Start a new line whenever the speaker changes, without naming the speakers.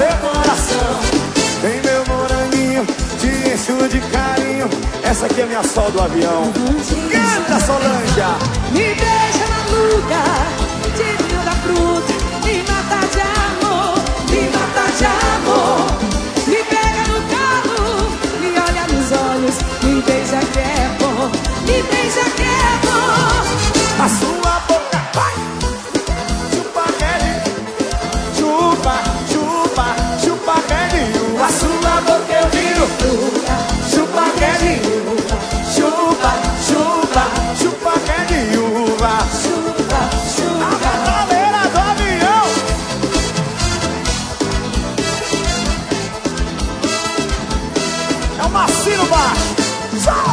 coração.
Vem meu moranguinho, te encho de carinho. Essa aqui é minha sol do avião. Canta, Solange.
Me beija maluca, digno da fruta. Me mata de amor, me mata de amor. Me pega no colo, me olha nos olhos. Me beija que é bom, me beija que é bom.
A sua boca vai chupa Kelly. Chupa, chupa, chupa Kelly. A sua boca eu viro. Chupa Kelly. Chupa, chupa, chupa Kelly.
Chupa, chupa.
A galera do avião. É o Marcinho baixo.